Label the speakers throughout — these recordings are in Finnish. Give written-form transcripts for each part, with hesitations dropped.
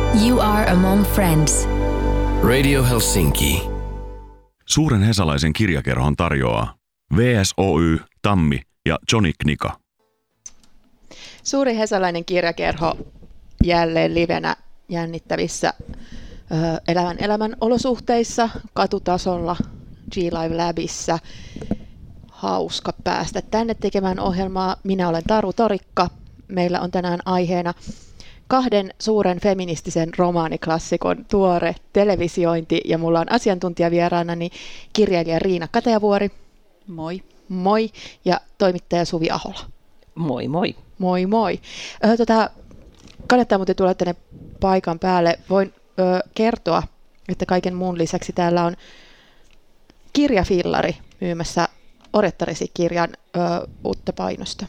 Speaker 1: You are among friends.
Speaker 2: Radio Helsinki.
Speaker 3: Suuren hesalaisen kirjakerhon tarjoaa VSOY, Tammi ja Johnny Knika.
Speaker 4: Suuri hesalainen kirjakerho jälleen livenä jännittävissä elävän elämän olosuhteissa, katutasolla, G-Live Labissa. Hauska päästä tänne tekemään ohjelmaa. Minä olen Taru Torikka. Meillä on tänään aiheena 2 suuren feministisen romaaniklassikon tuore televisiointi, ja mulla on asiantuntijavieraanani kirjailija Riina Katajavuori.
Speaker 5: Moi.
Speaker 4: Moi. Ja toimittaja Suvi Ahola.
Speaker 5: Moi moi.
Speaker 4: Moi moi. Kannattaa muuten tulla tänne paikan päälle. Voin kertoa, että kaiken muun lisäksi täällä on kirjafillari myymässä Orjattaresi-kirjan uutta painosta.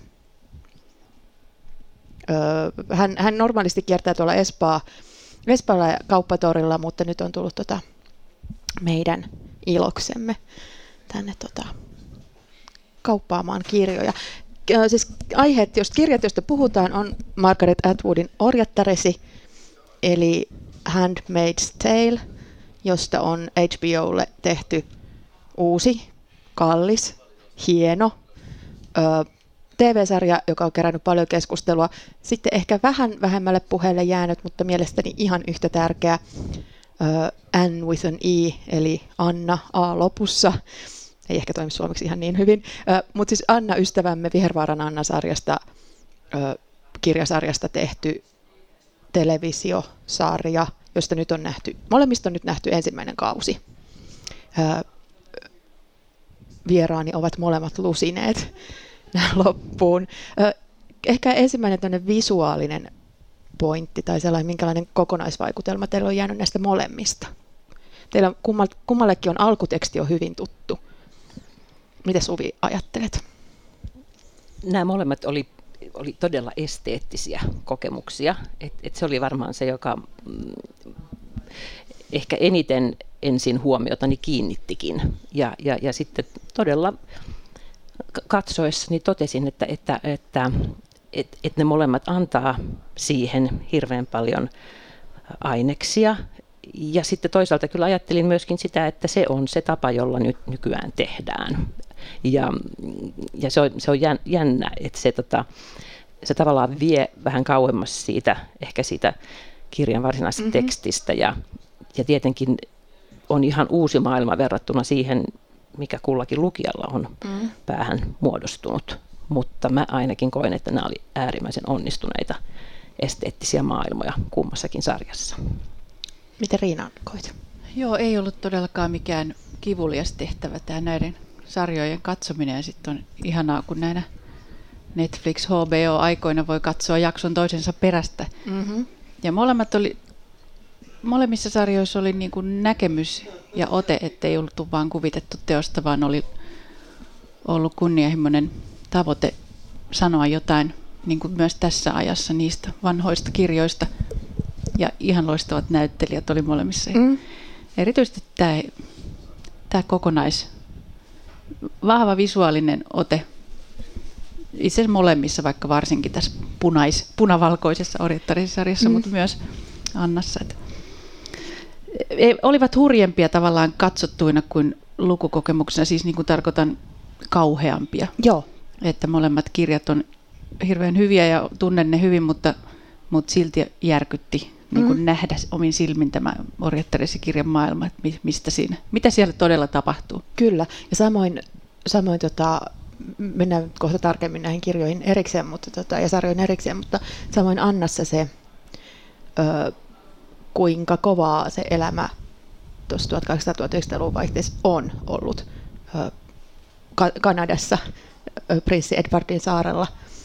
Speaker 4: Hän normaalisti kiertää tuolla Espoalla ja Kauppatorilla, mutta nyt on tullut meidän iloksemme tänne kauppaamaan kirjoja. Siis kirjat, joista puhutaan, on Margaret Atwoodin Orjattaresi, eli Handmaid's Tale, josta on HBOlle tehty uusi, kallis, hieno TV-sarja, joka on kerännyt paljon keskustelua. Sitten ehkä vähän vähemmälle puheelle jäänyt, mutta mielestäni ihan yhtä tärkeä Anne with an E, eli Anna A lopussa. Ei ehkä toimi suomeksi ihan niin hyvin. Mutta siis Anna, ystävämme, Vihervaaran Anna-sarjasta, kirjasarjasta tehty televisiosarja, josta nyt on nähty, molemmista on nyt nähty ensimmäinen kausi. Vieraani ovat molemmat lusineet loppuun. Ehkä ensimmäinen tämmöinen visuaalinen pointti tai sellainen, minkälainen kokonaisvaikutelma teillä on jäänyt näistä molemmista. Teillä kummallekin on alkuteksti jo hyvin tuttu. Mitä Suvi ajattelet?
Speaker 5: Nämä molemmat oli todella esteettisiä kokemuksia. Et se oli varmaan se, joka ehkä eniten ensin huomiotani kiinnittikin. Ja sitten todella katsoessani totesin, että ne molemmat antaa siihen hirveän paljon aineksia. Ja sitten toisaalta kyllä ajattelin myöskin sitä, että se on se tapa, jolla nyt nykyään tehdään. Ja se on jännä, että se tavallaan vie vähän kauemmas ehkä siitä kirjan varsinaisesta tekstistä. Ja tietenkin on ihan uusi maailma verrattuna siihen, mikä kullakin lukijalla on päähän muodostunut. Mutta mä ainakin koen, että nämä oli äärimmäisen onnistuneita esteettisiä maailmoja kummassakin sarjassa.
Speaker 4: Miten Riina koit?
Speaker 6: Joo, ei ollut todellakaan mikään kivulias tehtävä tämä näiden sarjojen katsominen. Ja sitten on ihanaa, kun näinä Netflix, HBO-aikoina voi katsoa jakson toisensa perästä. Mm-hmm. Ja molemmissa sarjoissa oli niin kuin näkemys ja ote, ettei ollut vain kuvitettu teosta, vaan oli ollut kunnianhimoinen tavoite sanoa jotain niin kuin myös tässä ajassa niistä vanhoista kirjoista. Ja ihan loistavat näyttelijät oli molemmissa. Erityisesti tämä vahva visuaalinen ote, itse asiassa molemmissa, vaikka varsinkin tässä punavalkoisessa Orjattaresi-sarjassa, mutta myös Annassa. Olivat hurjempia tavallaan katsottuina kuin lukukokemuksena, siis niin kuin tarkoitan kauheampia.
Speaker 4: Joo.
Speaker 6: Että molemmat kirjat on hirveän hyviä ja tunnen ne hyvin, mutta silti järkytti niin kuin nähdä omin silmin tämä Orjattaresi-kirjan maailma, että mitä siellä todella tapahtuu.
Speaker 4: Kyllä, ja samoin mennään kohta tarkemmin näihin kirjoihin erikseen ja sarjoihin erikseen, mutta samoin Annassa se, kuinka kovaa se elämä tuossa 1800-1900-luvun vaihteessa on ollut Kanadassa, prinssi Edwardin saarella.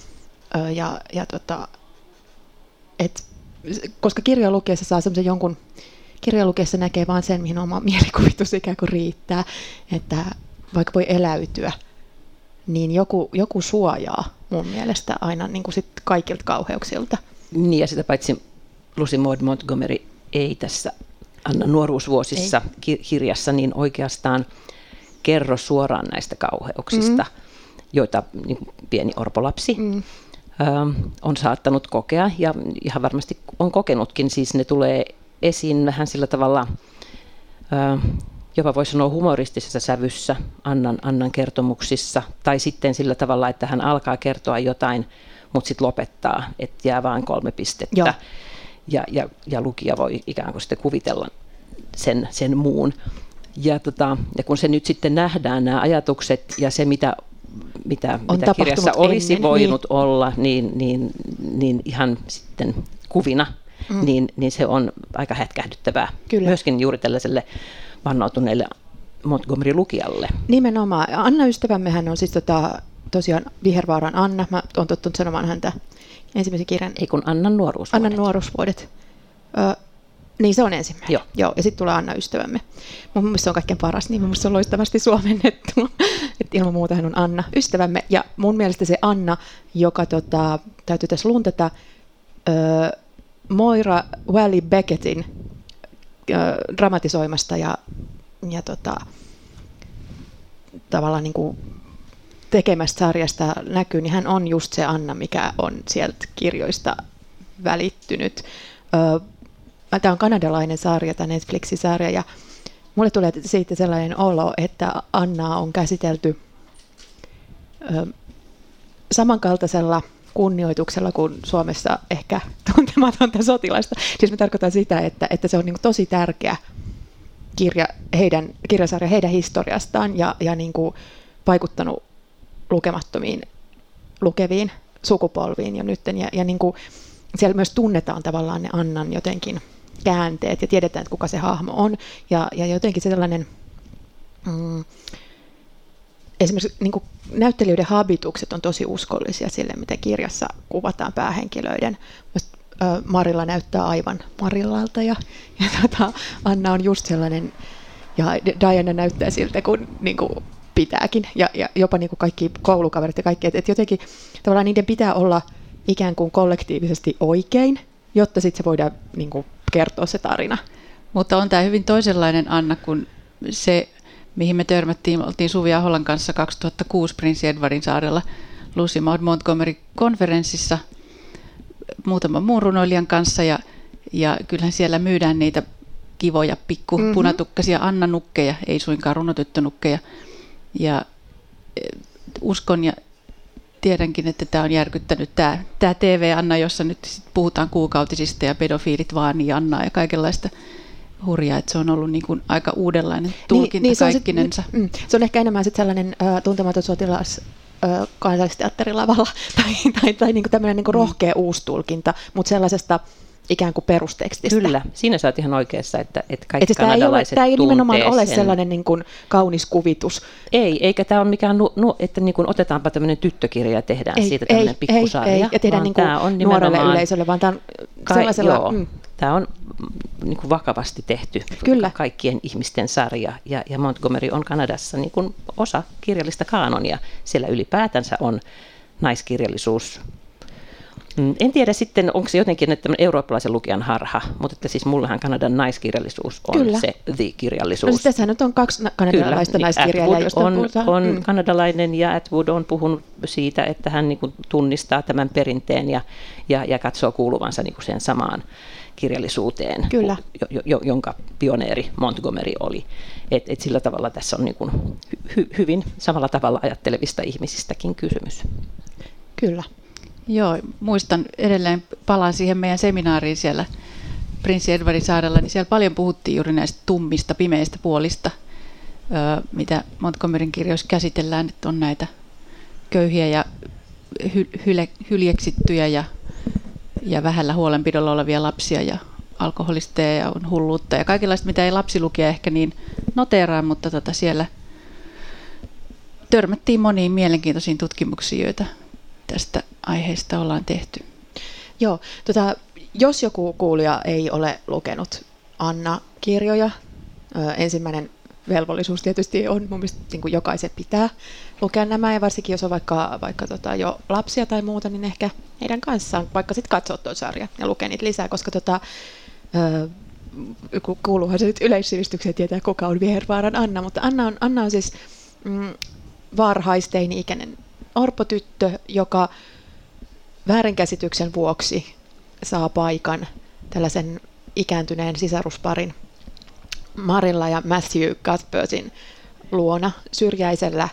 Speaker 4: Koska kirjan lukiessa saa semmoisen jonkun, kirjan lukiessa näkee vaan sen, mihin oma mielikuvitus ikään kuin riittää, että vaikka voi eläytyä, niin joku suojaa mun mielestä aina niin kuin sit kaikilta kauheuksilta.
Speaker 5: Niin, ja sitä paitsi Lucy Maud Montgomery ei tässä Anna nuoruusvuosissa kirjassa niin oikeastaan kerro suoraan näistä kauheuksista, joita niin pieni orpolapsi on saattanut kokea ja ihan varmasti on kokenutkin. Siis ne tulee esiin vähän sillä tavalla, jopa voi sanoa humoristisessa sävyssä Annan kertomuksissa, tai sitten sillä tavalla, että hän alkaa kertoa jotain, mutta sitten lopettaa, että jää vain 3 pistettä. Ja lukija voi ikään kuin sitten kuvitella sen muun. Ja kun se nyt sitten nähdään, nämä ajatukset ja se, mitä kirjassa olisi ennen, voinut olla, niin ihan sitten kuvina, niin se on aika hätkähdyttävää. Kyllä. Myöskin juuri tällaiselle vannoutuneelle Montgomery-lukijalle. Nimenomaan.
Speaker 4: Anna ystävämmehän on siis tosiaan Vihervaaran Anna. Mä oon tottunut sanomaan häntä ensimmäisen kirjan.
Speaker 5: Ei kun Annan nuoruusvuodet.
Speaker 4: Annan nuoruusvuodet. Niin se on ensimmäinen. Joo. Ja sitten tulee Anna ystävämme. Mun mielestä se on kaikkein paras nimi. Mun mielestä se on loistavasti suomennettu. Että ilman muuta hän on Anna ystävämme. Ja mun mielestä se Anna, joka täytyy tässä luntata, Moira Walley Beckettin dramatisoimasta ja tavallaan niin kuin tekemästä sarjasta näkyy, niin hän on just se Anna, mikä on sieltä kirjoista välittynyt. Tämä on kanadalainen sarja, tämä Netflixin sarja, ja mulle tulee siitä sellainen olo, että Annaa on käsitelty samankaltaisella kunnioituksella kuin Suomessa ehkä tuntematonta sotilasta. Siis mä tarkoitan sitä, että se on niin kuin tosi tärkeä kirjasarja heidän historiastaan ja niin kuin vaikuttanut lukemattomiin lukeviin sukupolviin jo nyt. Ja niin kuin siellä myös tunnetaan tavallaan ne Annan jotenkin käänteet ja tiedetään, että kuka se hahmo on. Ja jotenkin sellainen, esimerkiksi niin kuin näyttelijöiden habitukset on tosi uskollisia sille, mitä kirjassa kuvataan päähenkilöiden. Marilla näyttää aivan Marillalta ja Anna on just sellainen, ja Diana näyttää siltä, kun niin kuin pitääkin, ja jopa niin kuin kaikki koulukaverit ja kaikki, että jotenkin tavallaan niiden pitää olla ikään kuin kollektiivisesti oikein, jotta sitten se voidaan niin kuin kertoa se tarina.
Speaker 6: Mutta on tämä hyvin toisenlainen Anna kuin se, mihin me törmättiin, oltiin Suvi Aholan kanssa 2006 Prinssi Edwardin saarella Lucy Maud Montgomery-konferenssissa muutaman muun runoilijan kanssa, ja kyllähän siellä myydään niitä kivoja pikku punatukkaisia Anna-nukkeja, ei suinkaan runotyttönukkeja. Ja uskon ja tiedänkin, että tämä on järkyttänyt tämä TV-Anna, jossa nyt puhutaan kuukautisista ja pedofiilit vaan ja Annaa ja kaikenlaista hurjaa, että se on ollut niin kuin aika uudenlainen tulkinta niin kaikkinensa.
Speaker 4: Se on ehkä enemmän sit sellainen tuntematon sotilas kansallisteatterilavalla tai niin kuin tämmöinen niin kuin rohkea uustulkinta, mutta sellaisesta ikään kuin perustekstistä.
Speaker 5: Kyllä, siinä sä oot ihan oikeassa, että kaikki kanadalaiset
Speaker 4: tämä ei nimenomaan ole sellainen niin kuin kaunis kuvitus.
Speaker 5: Eikä tämä ole mikään, että niin kuin otetaanpa tämmöinen tyttökirja ja tehdään siitä tämmöinen pikkusarja.
Speaker 4: Ei, ja tehdään niin kuin nuorelle yleisölle, vaan tämä on sellaisella...
Speaker 5: Tämä on niin kuin vakavasti tehty kaikkien ihmisten sarja, ja Montgomery on Kanadassa niin kuin osa kirjallista kaanonia. Siellä ylipäätänsä on naiskirjallisuus. En tiedä sitten, onko se jotenkin että eurooppalaisen lukijan harha, mutta että siis mullahan Kanadan naiskirjallisuus on se the-kirjallisuus.
Speaker 4: No tässähän nyt on 2 kanadalaista naiskirjailijaa, josta
Speaker 5: on kanadalainen, ja Atwood on puhunut siitä, että hän niin kuin tunnistaa tämän perinteen ja katsoo kuuluvansa niin kuin sen samaan kirjallisuuteen, jonka pioneeri Montgomery oli. Et sillä tavalla tässä on niin kuin hyvin samalla tavalla ajattelevista ihmisistäkin kysymys.
Speaker 4: Kyllä.
Speaker 6: Joo, muistan edelleen, palaan siihen meidän seminaariin siellä Prinssi Edwardin saarella, niin siellä paljon puhuttiin juuri näistä tummista, pimeistä puolista, mitä Montgomeryn kirjoissa käsitellään, että on näitä köyhiä ja hyljeksittyjä ja vähällä huolenpidolla olevia lapsia ja alkoholisteja ja on hulluutta ja kaikenlaista, mitä ei lapsilukija ehkä niin noteeraa, mutta siellä törmättiin moniin mielenkiintoisiin tutkimuksiin, joita tästä aiheesta ollaan tehty.
Speaker 4: Joo, jos joku kuulija ei ole lukenut Anna-kirjoja, ensimmäinen velvollisuus tietysti on, mun mielestä niin kuin jokaisen pitää lukea nämä, ja varsinkin jos on vaikka jo lapsia tai muuta, niin ehkä heidän kanssaan vaikka sitten katsoa tuon sarjan ja lukea niitä lisää, koska kuuluuhan se nyt yleissivistykseen tietää, kuka on Vihervaaran Anna, mutta Anna on siis varhaisteini-ikäinen orpotyttö, joka väärinkäsityksen vuoksi saa paikan tällaisen ikääntyneen sisarusparin Marilla ja Matthew Cuthbertin luona syrjäisellä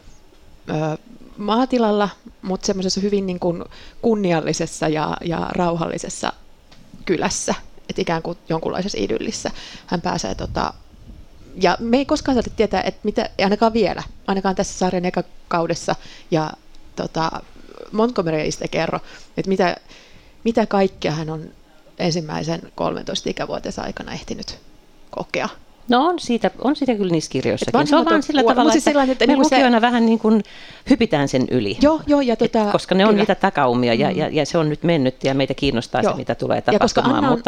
Speaker 4: maatilalla, mutta semmoisessa hyvin niin kuin kunniallisessa ja rauhallisessa kylässä, että ikään kuin jonkunlaisessa idyllissä. Hän pääsee, ja me ei koskaan saada tietää, että mitä, ainakaan vielä, ainakaan tässä sarjan ekakaudessa, ja Montgomery ei sitä kerro, että mitä kaikkea hän on ensimmäisen 13 ikävuotensa aikana ehtinyt kokea.
Speaker 5: No on siitä kyllä niissä kirjoissakin. Se on vaan sillä tavalla,
Speaker 4: siis
Speaker 5: että me lukijoina vähän niin kuin hypitään sen yli.
Speaker 4: Joo, ja
Speaker 5: koska ne on niitä takaumia ja se on nyt mennyt ja meitä kiinnostaa se, mitä tulee tapahtumaan. Mutta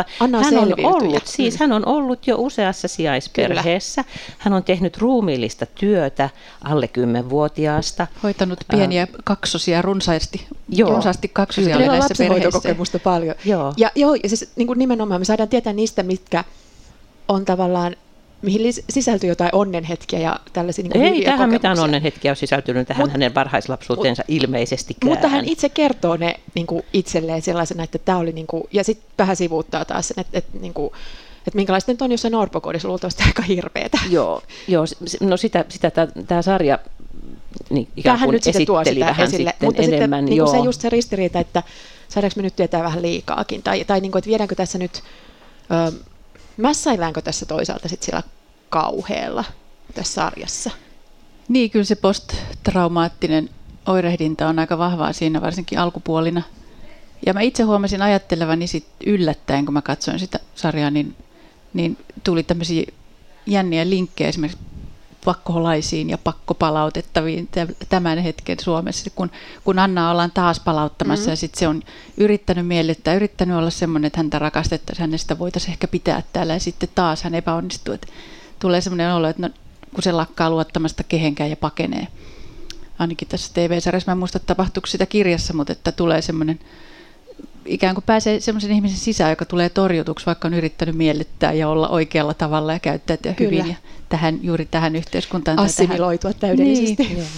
Speaker 5: hän on ollut jo useassa sijaisperheessä. Kyllä. Hän on tehnyt ruumiillista työtä alle 10-vuotiaasta.
Speaker 6: Hoitanut pieniä kaksosia runsaasti kaksosia oli näissä perheissä.
Speaker 4: Lapsenhoitokokemusta paljon. Ja siis niin kuin nimenomaan me saadaan tietää niistä, mitkä on tavallaan, mihin sisältyy jotain onnenhetkiä ja tällaisia niin kuin hyviä kokemuksia. Ei tähän
Speaker 5: mitään onnenhetkiä ole sisältynyt tähän hänen varhaislapsuuteensa ilmeisestikään.
Speaker 4: Mutta hän itse kertoo ne niin kuin itselleen sellaisena, että tämä oli, niin kuin, ja sitten vähän sivuuttaa taas sen, että minkälaista nyt on jossain orpokodissa, luultavasti aika hirveätä.
Speaker 5: Joo, no sitä tämä sarja niin ikään kuin esitteli vähän esille. Sitten
Speaker 4: mutta
Speaker 5: enemmän.
Speaker 4: Mutta sitten niin se ristiriita, että saadaanko me nyt tietää vähän liikaakin, tai niin kuin, että viedäänkö tässä nyt... mässäilläänkö tässä toisaalta sit sillä kauhealla tässä sarjassa?
Speaker 6: Niin, kyllä se posttraumaattinen oirehdinta on aika vahvaa siinä, varsinkin alkupuolina. Ja mä itse huomasin ajattelevani sit yllättäen, kun mä katsoin sitä sarjaa, niin tuli tämmöisiä jänniä linkkejä esimerkiksi pakkoholaisiin ja pakkopalautettaviin tämän hetken Suomessa, kun Annaa ollaan taas palauttamassa ja sitten se on yrittänyt miellyttää, yrittänyt olla semmoinen, että häntä rakastettaisiin, hänestä voitaisiin ehkä pitää täällä ja sitten taas hän epäonnistuu. Että tulee semmoinen olo, että kun se lakkaa luottamasta kehenkään ja pakenee. Ainakin tässä TV-sarjassa, mä en muista tapahtuuko sitä kirjassa, mutta että tulee semmoinen, ikään kuin pääsee semmoisen ihmisen sisään, joka tulee torjutuksi, vaikka on yrittänyt miellyttää ja olla oikealla tavalla ja käyttäytyä hyvin ja juuri tähän yhteiskuntaan.
Speaker 4: Assimiloitua täydellisesti.
Speaker 6: Niin.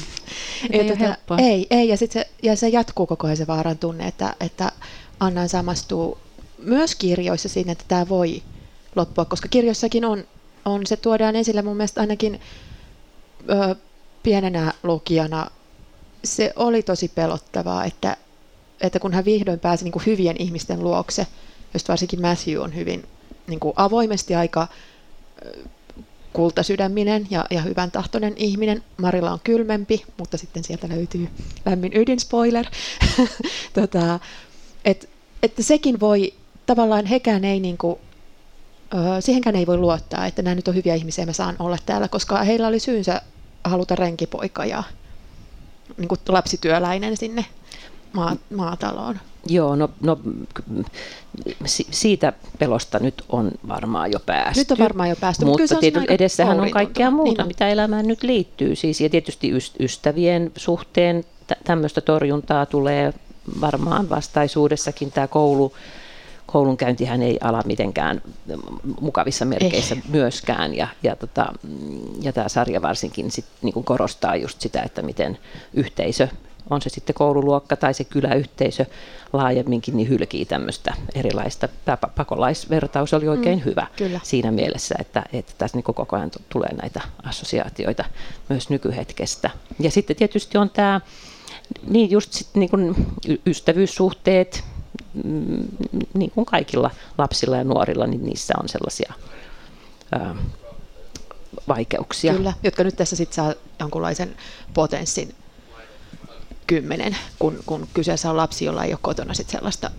Speaker 4: Ei, ja se jatkuu koko ajan se vaaran tunne, että Anna samastuu myös kirjoissa siinä, että tämä voi loppua, koska kirjoissakin on se tuodaan esille mun mielestä ainakin pienenä lukijana. Se oli tosi pelottavaa, että kun hän vihdoin pääsi niin kuin hyvien ihmisten luokse, josta varsinkin Matthew on hyvin niin kuin avoimesti aika kultasydäminen ja hyvän tahtoinen ihminen. Marilla on kylmempi, mutta sitten sieltä löytyy lämmin ydin, spoiler. Että sekin voi, tavallaan hekään ei niin kuin, siihenkään ei voi luottaa, että nämä nyt on hyviä ihmisiä, mä saan olla täällä, koska heillä oli syynsä haluta renkipoika ja niin kuin lapsityöläinen sinne maataloon.
Speaker 5: Joo, no siitä pelosta nyt on varmaan jo päästy.
Speaker 4: Nyt on varmaan jo päästy,
Speaker 5: mutta tietysti edessähän on kaikkea muuta, mitä elämään nyt liittyy. Siis, ja tietysti ystävien suhteen tämmöistä torjuntaa tulee varmaan vastaisuudessakin. Tämä koulunkäyntihän ei ala mitenkään mukavissa merkeissä myöskään. Ja tämä sarja varsinkin sit, niin kuin korostaa just sitä, että miten yhteisö, on se sitten koululuokka tai se kyläyhteisö laajemminkin, niin hylkii tämmöistä erilaista. Tämä pakolaisvertaus oli oikein hyvä kyllä. Siinä mielessä, että tässä niin koko ajan tulee näitä assosiaatioita myös nykyhetkestä. Ja sitten tietysti on tämä, niin just sitten niin kuin ystävyyssuhteet, niin kuin kaikilla lapsilla ja nuorilla, niin niissä on sellaisia vaikeuksia.
Speaker 4: Kyllä, jotka nyt tässä sitten saa jonkunlaisen potenssin 10, kun kyseessä on lapsi, jolla ei ole kotona sit sellaista.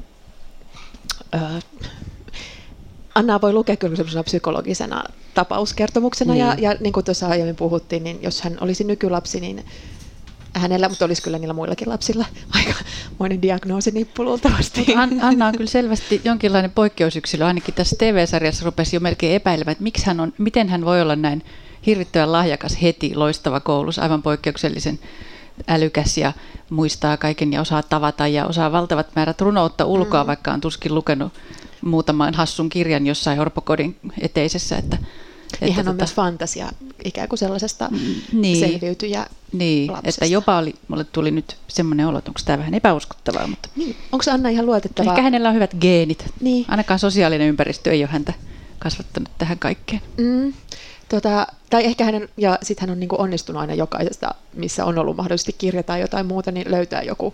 Speaker 4: Annaa voi lukea kyllä sellaisena psykologisena tapauskertomuksena, niin. ja niin kuin tuossa aiemmin puhuttiin, niin jos hän olisi nykylapsi, niin hänellä, mutta olisi kyllä niillä muillakin lapsilla aikamoinen diagnoosinippu luultavasti.
Speaker 6: Anna on kyllä selvästi jonkinlainen poikkeusyksilö, ainakin tässä TV-sarjassa rupesi jo melkein epäilemään, että miten hän voi olla näin hirvittävän lahjakas heti, loistava koulussa, aivan poikkeuksellisen älykäs ja muistaa kaiken ja osaa tavata ja osaa valtavat määrät runoutta ulkoa, vaikka on tuskin lukenut muutaman hassun kirjan jossain orpokodin eteisessä.
Speaker 4: Hän on myös fantasia ikään kuin sellaisesta selviytyjä
Speaker 6: Niin,
Speaker 4: lapsesta.
Speaker 6: että jopa mulle tuli nyt semmoinen olo, että onko tämä vähän epäuskottavaa, mutta
Speaker 4: Niin. Onko Anna ihan luotettava?
Speaker 6: ehkä hänellä on hyvät geenit.
Speaker 4: Niin.
Speaker 6: Ainakaan sosiaalinen ympäristö ei ole häntä kasvattanut tähän kaikkeen.
Speaker 4: Tai ehkä ja sitten hän on niinku onnistunut aina jokaisesta, missä on ollut mahdollisesti kirja tai jotain muuta, niin löytää joku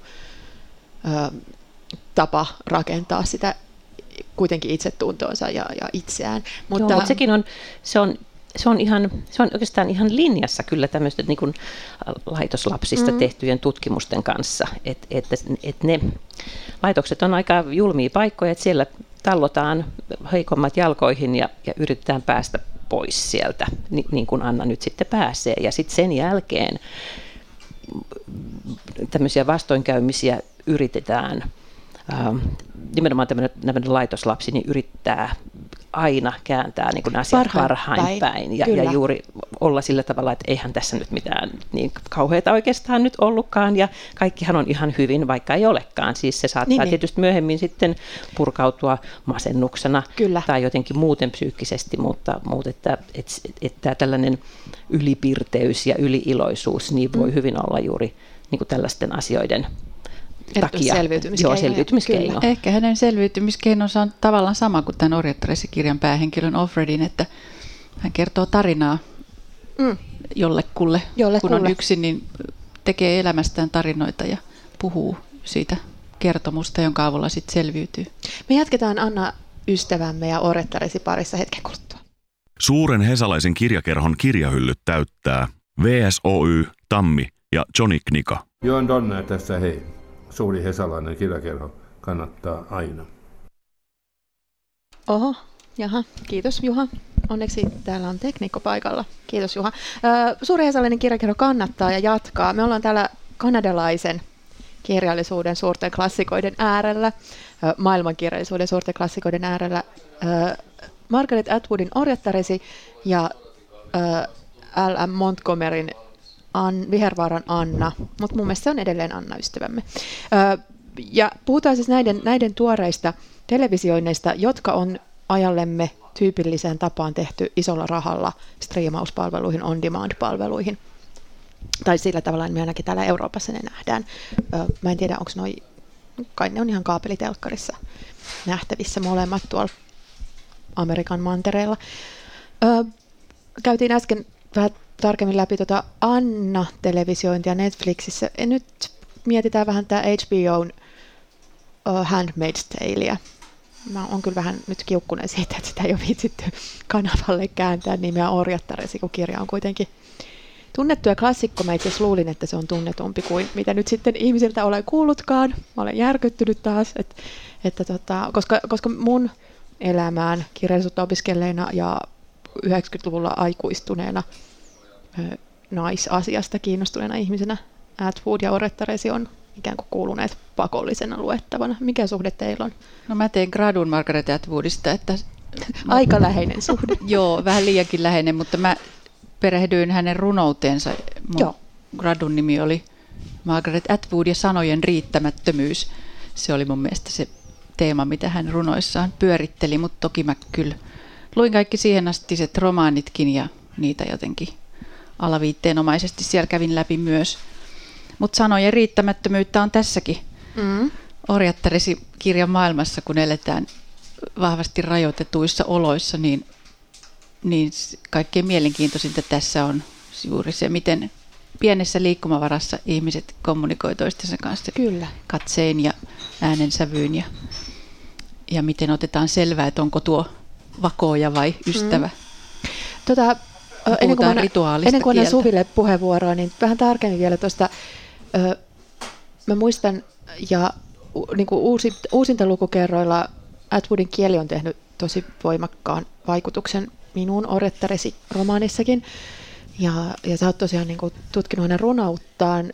Speaker 4: tapa rakentaa sitä kuitenkin itsetuntoonsa ja itseään.
Speaker 5: Mutta sekin on, se on oikeastaan ihan linjassa kyllä tämmöistä niin kuin laitoslapsista tehtyjen tutkimusten kanssa, että ne laitokset on aika julmia paikkoja, että siellä tallotaan heikommat jalkoihin ja yritetään päästä pois sieltä, niin kuin Anna nyt sitten pääsee. Ja sitten sen jälkeen tämmöisiä vastoinkäymisiä yritetään, nimenomaan tämmöinen laitoslapsi, niin yrittää aina kääntää niin kuin asiat parhain päin ja juuri olla sillä tavalla, että eihän tässä nyt mitään niin kauheata oikeastaan nyt ollutkaan ja kaikkihan on ihan hyvin, vaikka ei olekaan. Siis se saattaa tietysti myöhemmin sitten purkautua masennuksena tai jotenkin muuten psyykkisesti, mutta että tällainen ylipirteys ja yliiloisuus niin voi hyvin olla juuri niin kuin tällaisten asioiden takia. Selviytymiskeino.
Speaker 6: Ehkä hänen selviytymiskeinonsa on tavallaan sama kuin tämän Orjattaresi-kirjan päähenkilön Offredin, että hän kertoo tarinaa jollekulle. Kun on yksin, niin tekee elämästään tarinoita ja puhuu siitä kertomusta, jonka avulla sitten selviytyy.
Speaker 4: Me jatketaan Anna ystävämme ja Orjattaresi parissa hetken kuluttua.
Speaker 3: Suuren hesalaisen kirjakerhon kirjahyllyt täyttää VSOY, Tammi ja Johnny Knika.
Speaker 7: Joen Donna tässä hei. Suuri hesalainen kirjakerho kannattaa aina.
Speaker 4: Oho, jaha, kiitos Juha. Onneksi täällä on teknikko paikalla. Kiitos Juha. Suuri hesalainen kirjakerho kannattaa ja jatkaa. Me ollaan täällä kanadalaisen kirjallisuuden suurten klassikoiden äärellä, maailmankirjallisuuden suurten klassikoiden äärellä. Margaret Atwoodin Orjattaresi ja L.M. Montgomeryn Vihervaaran Anna, mutta mun mielestä se on edelleen Anna ystävämme. Ja puhutaan siis näiden tuoreista televisioinneista, jotka on ajallemme tyypilliseen tapaan tehty isolla rahalla striimauspalveluihin, on-demand-palveluihin. Tai sillä tavalla, me ainakin täällä Euroopassa ne nähdään. Mä en tiedä, onko kai ne on ihan kaapelitelkkarissa nähtävissä molemmat tuolla Amerikan mantereella. Käytiin äsken vähän tarkemmin läpi Anna-televisiointia Netflixissä. Ja nyt mietitään vähän tämä HBOn Handmaid's Talea. Mä oon kyllä vähän nyt kiukkunen siitä, että sitä ei ole viitsitty kanavalle kääntää nimeä Orjattaresi, kun kirja on kuitenkin tunnettu ja klassikko. Mä itse asiassa luulin, että se on tunnetumpi kuin mitä nyt sitten ihmisiltä olen kuullutkaan. Mä olen järkyttynyt taas, koska mun elämään kirjallisuutta opiskelleena ja 90-luvulla aikuistuneena naisasiasta kiinnostuneena ihmisenä Atwood ja Orjattaresi on ikään kuin kuuluneet pakollisena luettavana. Mikä suhde teillä on?
Speaker 6: No mä tein gradun Margaret Atwoodista, että
Speaker 4: aika läheinen suhde.
Speaker 6: Joo, vähän liiankin läheinen, mutta mä perehdyin hänen runouteensa. Mun gradun nimi oli Margaret Atwood ja sanojen riittämättömyys. Se oli mun mielestä se teema, mitä hän runoissaan pyöritteli, mutta toki mä kyllä luin kaikki siihen astiset romaanitkin ja niitä jotenkin alaviitteenomaisesti siellä kävin läpi myös. Mutta sanojen riittämättömyyttä on tässäkin Orjattaresi-kirjan maailmassa, kun eletään vahvasti rajoitetuissa oloissa, niin kaikkein mielenkiintoisinta tässä on juuri se, miten pienessä liikkumavarassa ihmiset kommunikoi toistensa kanssa katsein ja äänensävyyn ja miten otetaan selvää, että onko tuo vakooja vai ystävä.
Speaker 4: Ennen kuin annan Suville puheenvuoroa, niin vähän tarkemmin vielä tuosta. Mä muistan, ja niin kuin uusinta lukukerroilla Atwoodin kieli on tehnyt tosi voimakkaan vaikutuksen minuun Orjattaresi-romaanissakin. Ja sä oot tosiaan niin kuin tutkinut hänen runouttaan.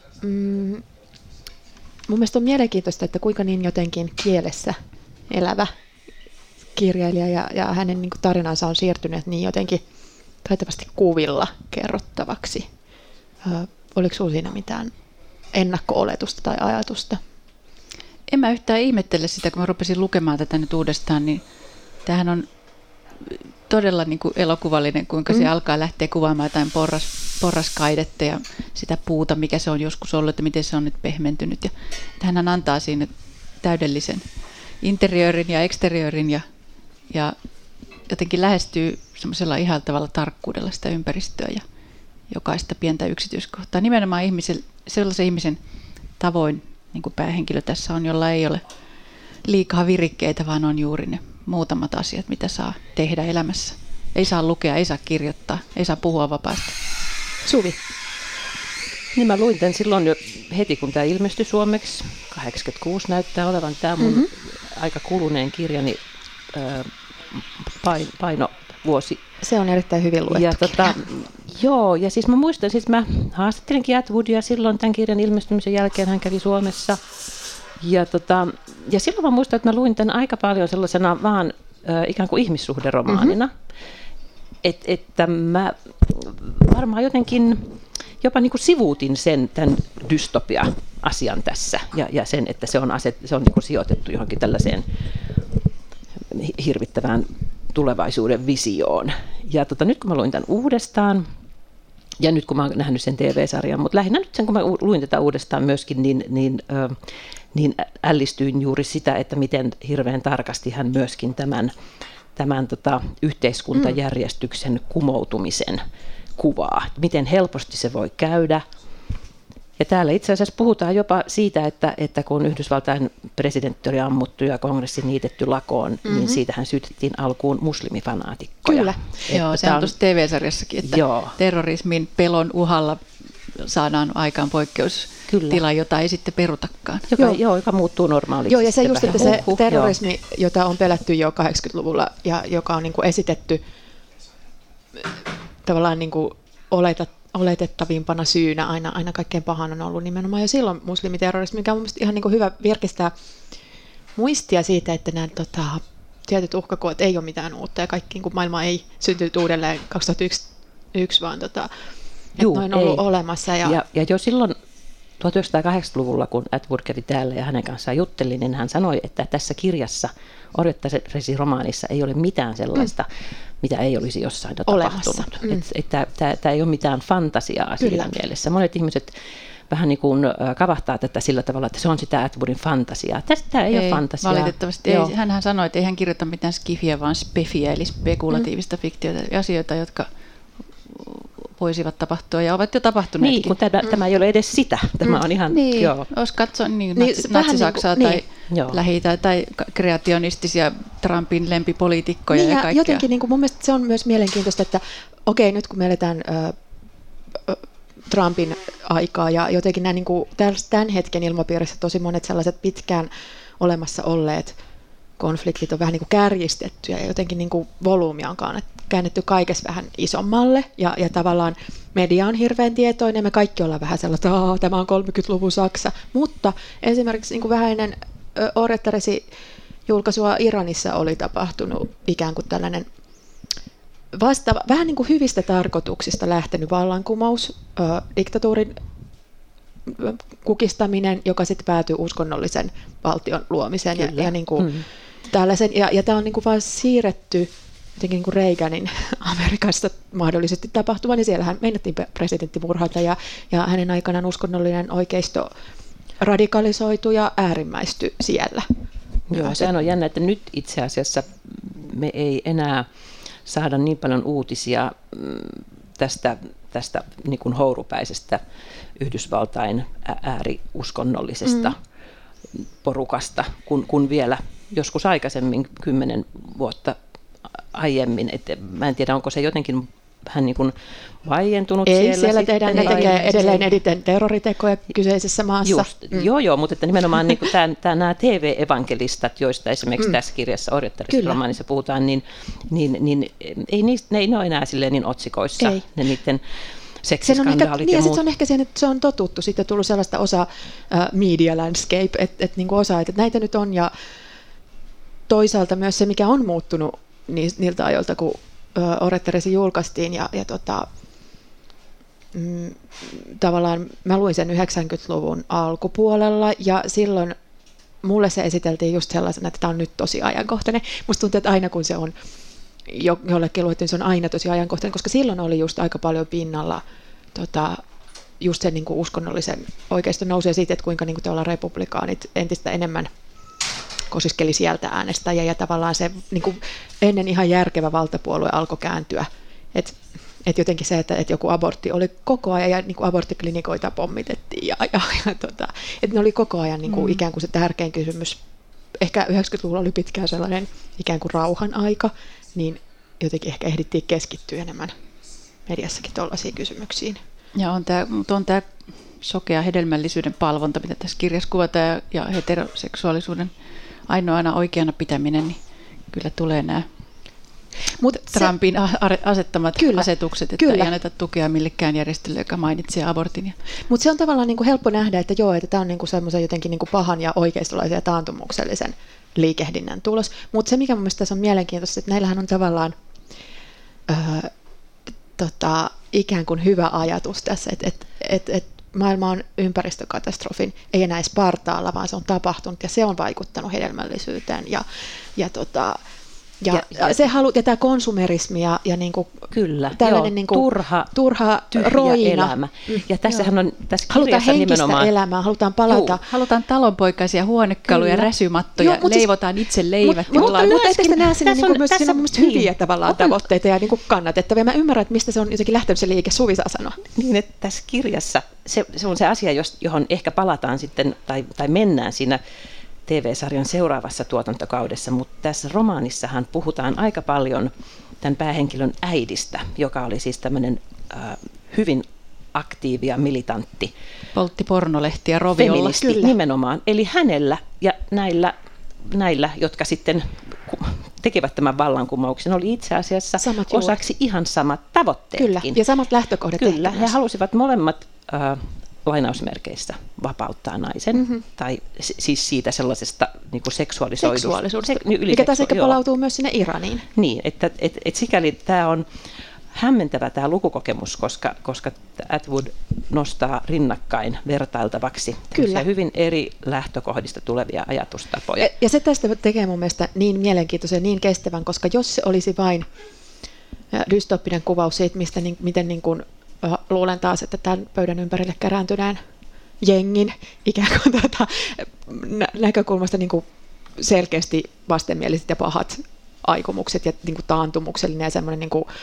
Speaker 4: Mun mielestä on mielenkiintoista, että kuinka niin jotenkin kielessä elävä kirjailija ja hänen niin kuin tarinansa on siirtynyt niin jotenkin taitavasti kuvilla kerrottavaksi. Oliko sinulla siinä mitään ennakko-oletusta tai ajatusta?
Speaker 6: En mä yhtään ihmettele sitä, kun mä rupesin lukemaan tätä nyt uudestaan, niin tämähän on todella niin kuin elokuvallinen, kuinka se alkaa lähteä kuvaamaan jotain porraskaidetta ja sitä puuta, mikä se on joskus ollut, että miten se on nyt pehmentynyt. Ja hän antaa siinä täydellisen interiöörin ja eksteriöörin ja jotenkin lähestyy semmoisella ihailtavalla tarkkuudella sitä ympäristöä ja jokaista pientä yksityiskohtaa. Nimenomaan sellaisen ihmisen tavoin, niin kuin päähenkilö tässä on, jolla ei ole liikaa virikkeitä, vaan on juuri ne muutamat asiat, mitä saa tehdä elämässä. Ei saa lukea, ei saa kirjoittaa, ei saa puhua vapaasti.
Speaker 4: Suvi.
Speaker 5: Niin mä luin tämän silloin jo heti, kun tämä ilmestyi suomeksi. 86 näyttää olevan tämä mun aika kuluneen kirjani painovuosi.
Speaker 4: Se on erittäin hyvin luettu.
Speaker 5: Ja joo, ja siis mä muistan, siis mä haastattelinkin Atwoodia silloin tämän kirjan ilmestymisen jälkeen, hän kävi Suomessa. Ja silloin mä muistan, että mä luin tämän aika paljon sellaisena vaan ikään kuin ihmissuhderomaanina. Että mä varmaan jotenkin jopa niin kuin sivuutin tämän dystopia-asian tässä ja sen, että se on niin kuin sijoitettu johonkin tällaiseen hirvittävään tulevaisuuden visioon. Ja nyt kun mä luin tämän uudestaan, ja nyt kun mä oon nähnyt sen TV-sarjan, mutta lähinnä nyt sen kun mä luin tätä uudestaan myöskin, niin ällistyin juuri sitä, että miten hirveän tarkasti hän myöskin tämän yhteiskuntajärjestyksen kumoutumisen kuvaa. Miten helposti se voi käydä. Ja täällä itse asiassa puhutaan jopa siitä, että kun Yhdysvaltain presidentti oli ammuttu ja kongressi niitetty lakoon, niin siitähän syytettiin alkuun muslimifanaatikkoja.
Speaker 4: Kyllä.
Speaker 6: Joo, se on tuossa TV-sarjassakin, että terrorismin pelon uhalla saadaan aikaan poikkeustila, jota ei sitten perutakaan.
Speaker 5: Joka muuttuu normaaliksi.
Speaker 4: Joo, ja se just, että se terrorismi, jota on pelätty jo 80-luvulla ja joka on niin kuin esitetty tavallaan niin kuin oletettavimpana syynä aina kaikkein pahan on ollut nimenomaan jo silloin muslimiterrorismi, mikä on mielestäni ihan niin kuin hyvä virkistää muistia siitä, että nämä tietyt uhkakuvat ei ole mitään uutta ja kaikki niin kuin maailma ei syntynyt uudelleen 2001, vaan että noin on ollut olemassa. Ja
Speaker 5: jo silloin 1980-luvulla, kun Atwood kävi täällä ja hänen kanssaan juttelin, niin hän sanoi, että tässä kirjassa, Orjattaresi-romaanissa ei ole mitään sellaista, mitä ei olisi jossain tapahtunut. Tämä ei ole mitään fantasiaa siinä mielessä. Monet ihmiset vähän niin kuin kavahtaa tätä sillä tavalla, että se on sitä Atwoodin fantasiaa. Tämä ei ole fantasiaa.
Speaker 6: Valitettavasti ei. Hänhän sanoi, että ei hän kirjoita mitään skifiä, vaan spefiä, eli spekulatiivista fiktiota, asioita, jotka voisivat tapahtua ja ovat jo tapahtuneetkin.
Speaker 5: Niin, kun tämä ei ole edes sitä. Tämä on ihan,
Speaker 6: jos katsoo natsi-Saksaa tai Lähi-Itä tai kreationistisia Trumpin lempipoliitikkoja ja kaikkea.
Speaker 4: Jotenkin niin kuin mun mielestä se on myös mielenkiintoista, että okei, nyt kun me eletään Trumpin aikaa ja jotenkin nämä, niin kuin tämän hetken ilmapiirissä tosi monet sellaiset pitkään olemassa olleet konfliktit on vähän niin kuin kärjistetty ja jotenkin niin kuin volyymia on käännetty kaikessa vähän isommalle ja tavallaan media on hirveän tietoinen, me kaikki ollaan vähän sellaista, että tämä on 30-luvun Saksa, mutta esimerkiksi niin kuin vähän ennen Orjattaresi-julkaisua Iranissa oli tapahtunut ikään kuin tällainen vastaava, vähän niin kuin hyvistä tarkoituksista lähtenyt vallankumous, diktatuurin kukistaminen, joka sitten päätyy uskonnollisen valtion luomiseen ja niin kuin tällaisen, ja tämä on niin kuin vaan siirretty jotenkin niin kuin Reaganin Amerikassa mahdollisesti tapahtuvan, niin siellähän meinattiin presidentti murhata ja hänen aikanaan uskonnollinen oikeisto radikalisoitu ja äärimmäistyi siellä.
Speaker 5: Joo, sehän on jännä, että nyt itse asiassa me ei enää saada niin paljon uutisia tästä niin kuin hourupäisestä Yhdysvaltain ääriuskonnollisesta porukasta, kun vielä joskus aikaisemmin 10 vuotta aiemmin. Mä en tiedä, onko se jotenkin vähän niin kuin vaientunut siellä
Speaker 4: tehdään, ne tekee edelleen editen terroritekoja kyseisessä maassa.
Speaker 5: Joo, mutta että nimenomaan niin nämä TV-evankelistat, joista esimerkiksi tässä kirjassa Orjattaresi-romaanissa puhutaan, niin ne ei ole enää silleen niin otsikoissa, ne niiden seksiskandaalit ja muut.
Speaker 4: Se on ehkä siihen, että se on totuttu, sitten tullut sellaista osa media landscape, että niin kuin osa, että näitä nyt on, ja toisaalta myös se, mikä on muuttunut niiltä ajoilta, kun Orjattaresi julkaistiin ja tavallaan mä luin sen 90-luvun alkupuolella ja silloin mulle se esiteltiin just sellaisena, että tämä on nyt tosi ajankohtainen. Musta tuntuu, että aina kun se on jollekin luettiin, se on aina tosi ajankohtainen, koska silloin oli just aika paljon pinnalla just sen niin kuin uskonnollisen oikeiston nousu ja siitä, että kuinka niin kuin tavallaan republikaanit entistä enemmän kosiskeli sieltä äänestäjiä ja tavallaan se niin kuin ennen ihan järkevä valtapuolue alkoi kääntyä. Et jotenkin se, että joku abortti oli koko ajan ja niin kuin aborttiklinikoita pommitettiin että ne oli koko ajan niin kuin ikään kuin se tärkein kysymys. Ehkä 90-luvulla oli pitkään sellainen ikään kuin rauhan aika, niin jotenkin ehkä ehdittiin keskittyä enemmän mediassakin tuollaisiin kysymyksiin.
Speaker 6: Ja on tämä sokea hedelmällisyyden palvonta, mitä tässä kirjassa kuvataan, ja heteroseksuaalisuuden ainoana oikeana pitäminen, niin kyllä tulee nämä Trumpin asettamat asetukset, että ei anneta tukea millekään järjestölle, joka mainitsee abortin.
Speaker 4: Mutta se on tavallaan niin kuin helppo nähdä, että tämä on niin kuin semmoisen jotenkin niin kuin pahan ja oikeistolaisen ja taantumuksellisen liikehdinnän tulos. Mutta se, mikä mun mielestä tässä on mielenkiintoista, että näillähän on tavallaan ikään kuin hyvä ajatus tässä, että maailma on ympäristökatastrofin, ei enää Spartaalla, vaan se on tapahtunut ja se on vaikuttanut hedelmällisyyteen ja tämä konsumerismi ja niinku
Speaker 5: kyllä,
Speaker 4: tällainen niinku turha roina.
Speaker 5: Elämä. Ja tässähän on tässä
Speaker 4: halutaan henkistä
Speaker 5: nimenomaan
Speaker 4: elämää, halutaan palata.
Speaker 6: Halutaan talonpoikaisia huonekaluja, räsymattoja, leivotaan itse leivät.
Speaker 4: Mutta etteikö te näe siinä niinku myös siinä on hyviä tavallaan tavoitteita ja niinku kannatettavia. Mä ymmärrän, että mistä se on jotenkin lähtenyt se liike. Suvi saa sanoa.
Speaker 5: Niin, että tässä kirjassa se on se asia, johon ehkä palataan sitten tai mennään siinä TV-sarjan seuraavassa tuotantokaudessa, mutta tässä romaanissahan puhutaan aika paljon tämän päähenkilön äidistä, joka oli siis tämmöinen hyvin aktiivi ja militantti.
Speaker 6: Poltti pornolehtiä roviolla.
Speaker 5: Feministi nimenomaan. Eli hänellä ja näillä, jotka sitten tekevät tämän vallankumouksen, oli itse asiassa osaksi ihan samat tavoitteetkin.
Speaker 4: Kyllä, ja samat lähtökohdat.
Speaker 5: Kyllä, he halusivat molemmat lainausmerkeissä vapauttaa naisen, tai siis siitä sellaisesta niin kuin seksuaalisuudesta.
Speaker 4: Mikä taas ehkä palautuu myös sinne Iraniin.
Speaker 5: Niin, että sikäli tämä on hämmentävä tämä lukukokemus, koska Atwood nostaa rinnakkain vertailtavaksi hyvin eri lähtökohdista tulevia ajatustapoja.
Speaker 4: Ja se tästä tekee mun mielestä niin mielenkiintoisen ja niin kestävän, koska jos se olisi vain dystopinen kuvaus siitä, miten niin kuin luulen taas, että tämän pöydän ympärille kerääntyneen jengin ikään kuin näkökulmasta niin kuin selkeästi vastenmieliset ja pahat aikomukset ja niin kuin taantumuksellinen ja semmoinen niin kuin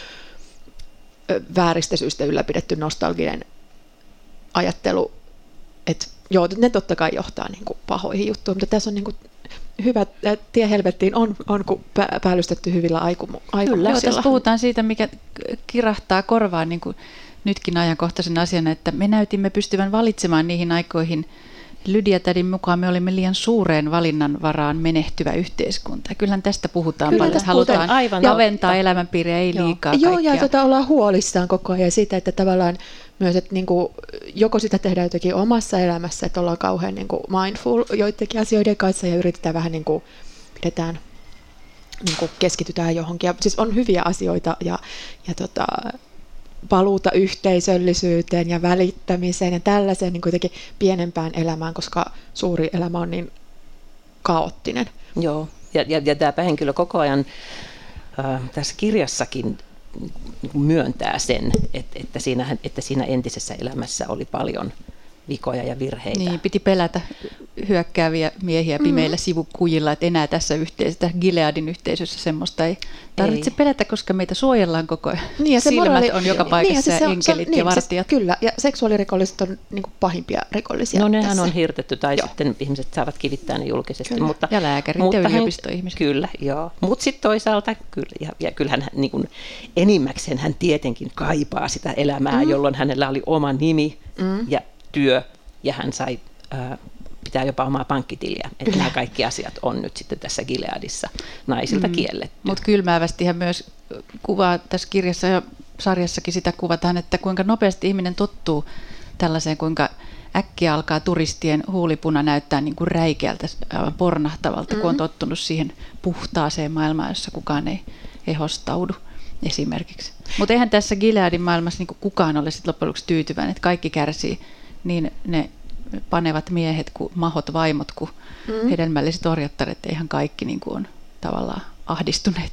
Speaker 4: vääristä syystä ylläpidetty nostalginen ajattelu, että joo, ne totta kai johtaa niin kuin pahoihin juttuihin, mutta tässä on niin kuin hyvä tie helvettiin on kun päällystetty hyvillä aikomuksilla.
Speaker 6: Kyllä, tässä puhutaan siitä, mikä kirahtaa korvaan niin kuin nytkin ajankohtaisen asiana, että me näytimme pystyvän valitsemaan niihin aikoihin. Lydia Tädin mukaan me olimme liian suureen valinnanvaraan menehtyvä yhteiskunta. Kyllähän tästä puhutaan paljon, että halutaan kaventaa elämänpiiriä, ei liikaa kaikkea.
Speaker 4: Joo, ja ollaan huolissaan koko ajan siitä, että tavallaan myös, että niinku, joko sitä tehdään jotenkin omassa elämässä, että ollaan kauhean niinku mindful joidenkin asioiden kanssa ja yritetään vähän niinku, pidetään, niinku keskitytään johonkin. Ja, siis on hyviä asioita ja paluuta yhteisöllisyyteen ja välittämiseen ja tällaiseen niin kuitenkin pienempään elämään, koska suuri elämä on niin kaoottinen.
Speaker 5: Joo, ja tämä päähenkilö koko ajan tässä kirjassakin myöntää sen, että siinä entisessä elämässä oli paljon vikoja ja virheitä.
Speaker 6: Niin, piti pelätä hyökkääviä miehiä pimeillä sivukujilla, että enää tässä Gileadin yhteisössä semmoista ei tarvitse pelätä, koska meitä suojellaan koko ajan. Niin, ja silmät on joka paikassa ja enkelit ja vartijat.
Speaker 4: Kyllä, ja seksuaalirikolliset on niin kuin pahimpia rikollisia.
Speaker 5: No nehän on hirtetty, tai sitten ihmiset saavat kivittää ne julkisesti. Mutta,
Speaker 6: ja lääkärit ja yliopistoihmiset.
Speaker 5: Kyllä, joo. Mutta sitten toisaalta, ja kyllähän niin kuin enimmäkseen hän tietenkin kaipaa sitä elämää, jolloin hänellä oli oma nimi ja työ, ja hän sai pitää jopa omaa pankkitiliä, että nämä kaikki asiat on nyt sitten tässä Gileadissa naisilta kielletty.
Speaker 6: Mutta kylmäävästi hän myös kuvaa tässä kirjassa ja sarjassakin sitä kuvataan, että kuinka nopeasti ihminen tottuu tällaiseen, kuinka äkkiä alkaa turistien huulipuna näyttää niin kuin räikeältä, pornahtavalta, kun on tottunut siihen puhtaaseen maailmaan, jossa kukaan ei ehostaudu esimerkiksi. Mutta eihän tässä Gileadin maailmassa niin kukaan ole sit loppujen lopuksi tyytyväinen, että kaikki kärsii, niin ne panevat miehet kuin mahot vaimot kuin hedelmälliset orjattaret, eihän kaikki niin kuin on tavallaan ahdistuneita.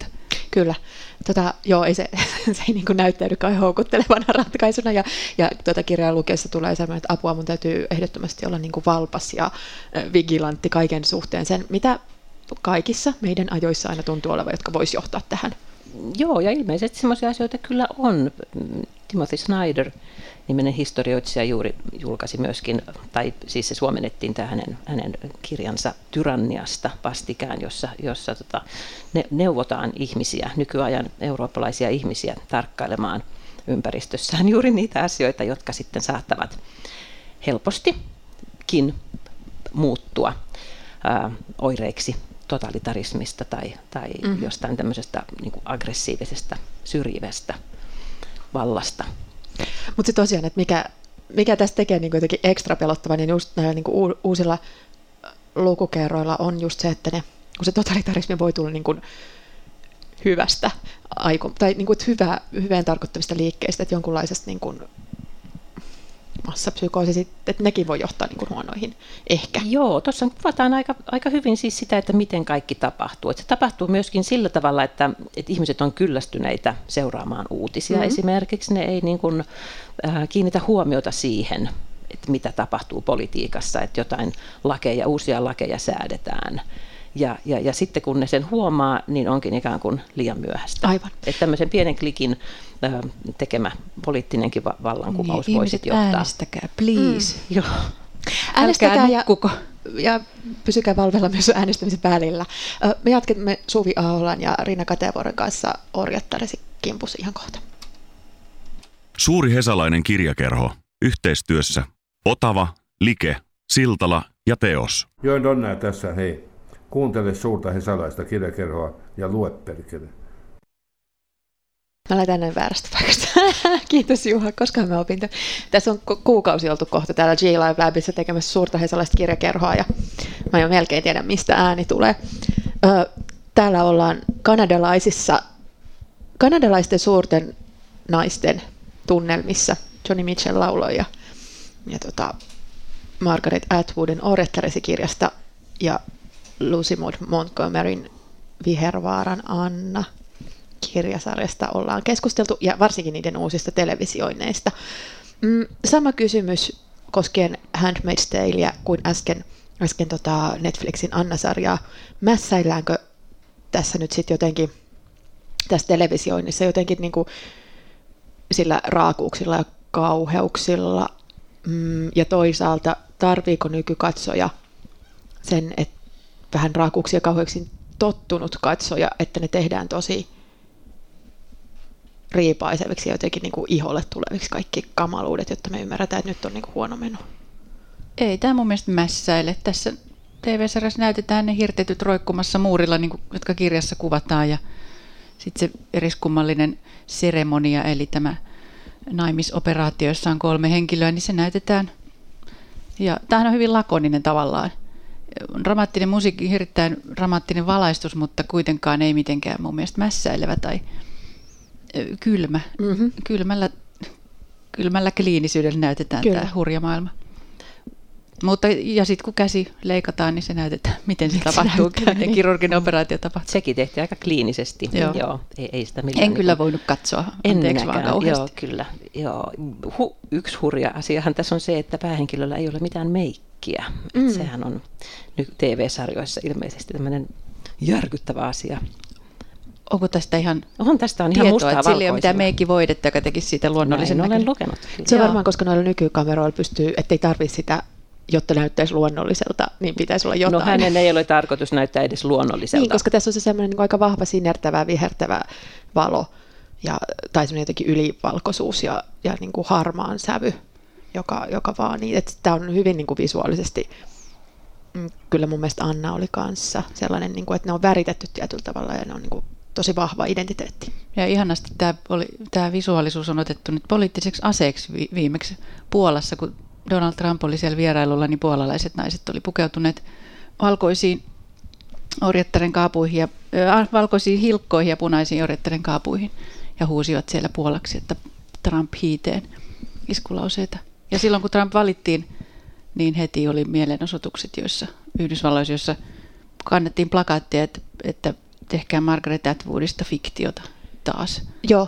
Speaker 4: Kyllä. Joo, se ei niin kuin näyttäydy kai houkuttelevana ratkaisuna. Ja kirjaa lukiessa tulee sellainen, että apua, mun täytyy ehdottomasti olla niin kuin valpas ja vigilantti kaiken suhteen. Sen, mitä kaikissa meidän ajoissa aina tuntuu olevan, jotka voisi johtaa tähän.
Speaker 5: Joo, ja ilmeisesti sellaisia asioita kyllä on. Timothy Snyder, niminen historioitsija, juuri julkaisi myöskin, tai siis se suomennettiin tämä hänen kirjansa Tyranniasta vastikään, jossa neuvotaan ihmisiä, nykyajan eurooppalaisia ihmisiä tarkkailemaan ympäristössään juuri niitä asioita, jotka sitten saattavat helpostikin muuttua oireiksi totalitarismista tai jostain tämmöisestä niin kuin aggressiivisesta, syrjivästä vallasta.
Speaker 4: Mutta tosiaan, että mikä tästä tekee niin jotenkin ekstra pelottavan, niin just näillä niin uusilla lukukerroilla on just se, että kun se totalitarismi voi tulla niin kuin hyvästä, tai niin kuin hyvään tarkoittavista liikkeistä, että jonkunlaisesta niin kuin massapsykoosi, että nekin voi johtaa niin kuin huonoihin ehkä.
Speaker 5: Joo, tuossa kuvataan aika hyvin siis sitä, että miten kaikki tapahtuu. Että se tapahtuu myöskin sillä tavalla, että ihmiset on kyllästyneitä seuraamaan uutisia. Esimerkiksi ne ei niin kuin, kiinnitä huomiota siihen, että mitä tapahtuu politiikassa, että jotain uusia lakeja säädetään. Ja sitten kun ne sen huomaa, niin onkin ikään kuin liian myöhäistä.
Speaker 4: Aivan.
Speaker 5: Että tämmöisen pienen klikin tekemä poliittinenkin vallankumous
Speaker 6: niin,
Speaker 5: voisi johtaa.
Speaker 6: Äänestäkää, please.
Speaker 5: Joo.
Speaker 4: Äänestäkää ja pysykää valvella myös äänestämisen välillä. Me jatkamme Suvi Aholan ja Riina Katevuoren kanssa Orjattaresi kimpussa ihan kohta.
Speaker 3: Suuri hesalainen kirjakerho. Yhteistyössä Otava, Like, Siltala ja Teos.
Speaker 7: Joen Donnaa tässä, hei. Kuuntele suurta hesalaista kirjakerhoa ja lue perkele.
Speaker 4: Mä laitan näin väärästä paikasta. Kiitos Juha, koska me opin. Tässä on kuukausi oltu kohta täällä G-Live Labissa tekemässä suurta hesalaista kirjakerhoa ja mä jo melkein tiedän, mistä ääni tulee. Täällä ollaan kanadalaisten suurten naisten tunnelmissa. Joni Mitchell lauloi ja Margaret Atwoodin Orjattaresi-kirjasta ja Lucy Maud Montgomeryn Vihervaaran Anna -kirjasarjasta ollaan keskusteltu, ja varsinkin niiden uusista televisioinneista. Sama kysymys koskien Handmaid's Taleä kuin äsken Netflixin Anna-sarjaa. Mässäilläänkö tässä nyt sitten jotenkin, tässä televisioinnissa jotenkin niin kuin sillä raakuuksilla ja kauheuksilla, ja toisaalta tarviiko nykykatsoja sen, että vähän raakuuksia kauheaksi tottunut katsoja, että ne tehdään tosi riipaiseviksi ja jotenkin niin kuin iholle tuleviksi kaikki kamaluudet, jotta me ymmärretään, että nyt on niin kuin huono meno.
Speaker 6: Ei tämä mun mielestä mässäile. Tässä TV-sarjassa näytetään ne hirtetyt roikkumassa muurilla, niin kuin, jotka kirjassa kuvataan, ja sitten se eriskummallinen seremonia, eli tämä naimisoperaatio, jossa on 3 henkilöä, niin se näytetään. Ja tämähän on hyvin lakoninen tavallaan. Dramaattinen musiikki, erittäin dramaattinen valaistus, mutta kuitenkaan ei mitenkään mun mielestä mässäilevä tai kylmä. Kylmällä kliinisyydellä näytetään tämä hurja maailma. Mutta ja sitten kun käsi leikataan, niin se näytetään, miten se tapahtuu, miten kirurginen operaatio tapahtuu.
Speaker 5: Sekin tehtiin aika kliinisesti. Joo, ei sitä millään.
Speaker 6: En kyllä voinut katsoa. Anteeksi vaan kauheasti.
Speaker 5: Joo, kyllä. Joo. Yksi hurja asiahan tässä on se, että päähenkilöllä ei ole mitään meikkiä. Sehän on nyt TV-sarjoissa ilmeisesti tämmöinen järkyttävä asia.
Speaker 6: Onko tästä ihan
Speaker 5: tästä on
Speaker 6: tietoa,
Speaker 5: ihan mustaa
Speaker 6: että sillä ei ole
Speaker 5: valkoisella.
Speaker 6: mitään meikkivoidetta, joka tekisi siitä luonnollisen
Speaker 5: Näin
Speaker 6: näköinen?
Speaker 5: olen lukenut.
Speaker 4: Se on varmaan, koska noilla nykykameroilla pystyy, ettei tarvitse sitä, jotta näyttäisi luonnolliselta, niin pitäisi olla jotain.
Speaker 5: No hänen ei ole tarkoitus näyttää edes luonnolliselta.
Speaker 4: Niin, koska tässä on se semmoinen niin aika vahva sinertävä, vihertävä valo tai semmoinen jotenkin ylivalkoisuus ja niin kuin harmaan sävy, joka vaan niin, että tämä on hyvin niin kuin visuaalisesti. Kyllä mun mielestä Anna oli kanssa sellainen, niin kuin, että ne on väritetty tietyllä tavalla ja ne on niin kuin tosi vahva identiteetti.
Speaker 6: Ja ihanasti tämä visuaalisuus on otettu nyt poliittiseksi aseeksi viimeksi Puolassa, kun Donald Trump oli siellä vierailulla, niin puolalaiset naiset oli pukeutuneet valkoisiin orjattaren kaapuihin ja valkoisiin hilkkoihin ja punaisiin orjattaren kaapuihin ja huusivat siellä puolaksi, että Trump hiiteen iskulauseita. Ja silloin kun Trump valittiin, niin heti oli mielenosoitukset, joissa Yhdysvalloissa, jossa kannettiin plakaattia, että tehkää Margaret Atwoodista fiktiota taas.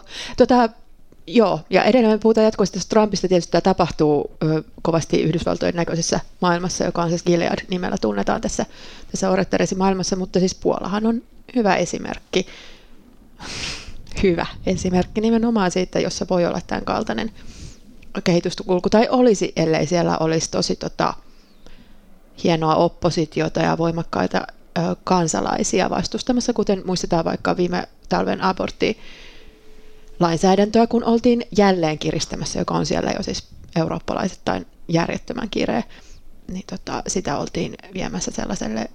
Speaker 4: Joo, ja edelleen me puhutaan jatkuvasti tästä Trumpista. Tietysti tämä tapahtuu kovasti Yhdysvaltojen näköisessä maailmassa, joka on siis Gilead-nimellä tunnetaan tässä maailmassa, mutta siis Puolahan on hyvä esimerkki. Hyvä esimerkki nimenomaan siitä, jossa voi olla tämän kaltainen kehityskulku, tai olisi, ellei siellä olisi tosi hienoa oppositiota ja voimakkaita kansalaisia vastustamassa, kuten muistetaan vaikka viime talven aborttilainsäädäntöä, kun oltiin jälleen kiristämässä, joka on siellä jo siis eurooppalaisittain järjettömän kireä, niin sitä oltiin viemässä sellaiselle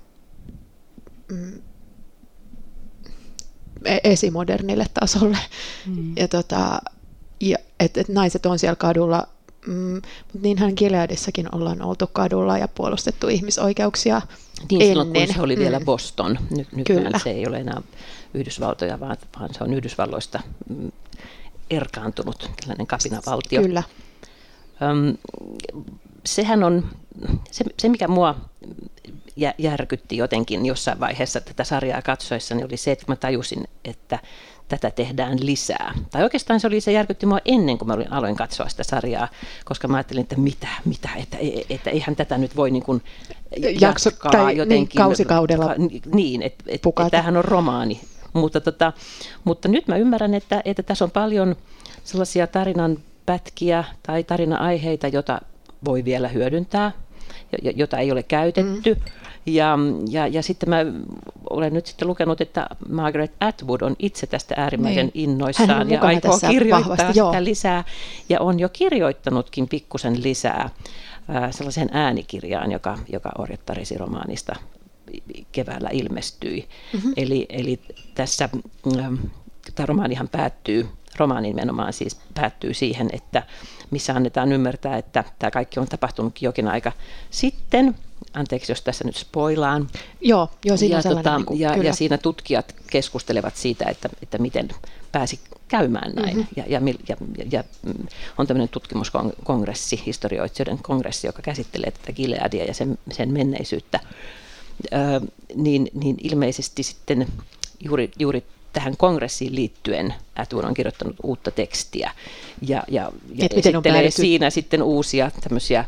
Speaker 4: esimodernille tasolle. Ja että naiset on siellä kadulla, mutta niinhän Gileadissakin ollaan oltu kadulla ja puolustettu ihmisoikeuksia ennen.
Speaker 5: Silloin kun se oli vielä Boston. Nykyään se ei ole enää Yhdysvaltoja, vaan se on Yhdysvalloista erkaantunut tällainen kapinavaltio.
Speaker 4: Kyllä.
Speaker 5: Sehän on se, mikä mua järkytti jotenkin jossain vaiheessa tätä sarjaa katsoessani, oli se, että mä tajusin, että tätä tehdään lisää. Tai oikeastaan se järkytti mua ennen kuin mä aloin katsoa sitä sarjaa, koska mä ajattelin, että että eihän tätä nyt voi niin kuin jatkaa
Speaker 4: tai
Speaker 5: jotenkin.
Speaker 4: Niin, kausikaudella
Speaker 5: Niin, että tämähän on romaani. Mutta nyt mä ymmärrän, että tässä on paljon sellaisia tarinan pätkiä tai tarina-aiheita, jota voi vielä hyödyntää, jota ei ole käytetty. Ja sitten mä olen nyt sitten lukenut, että Margaret Atwood on itse tästä äärimmäisen innoissaan ja aikoo kirjoittaa sitä lisää. Ja on jo kirjoittanutkin pikkusen lisää sellaiseen äänikirjaan, joka Orjattaresi-romaanista keväällä ilmestyi. Eli tässä tämä romaanihan romaani nimenomaan siis päättyy siihen, että missä annetaan ymmärtää, että tämä kaikki on tapahtunutkin jokin aika sitten. Anteeksi, jos tässä nyt spoilaan.
Speaker 4: Joo, siinä on sellainen.
Speaker 5: Ja siinä tutkijat keskustelevat siitä, että miten pääsi käymään näin. Ja on tämmöinen tutkimuskongressi, historioitsijoiden kongressi, joka käsittelee tätä Gileadia ja sen menneisyyttä. Niin ilmeisesti sitten juuri tähän kongressiin liittyen Atwood on kirjoittanut uutta tekstiä ja esittelee siinä sitten uusia tämmöisiä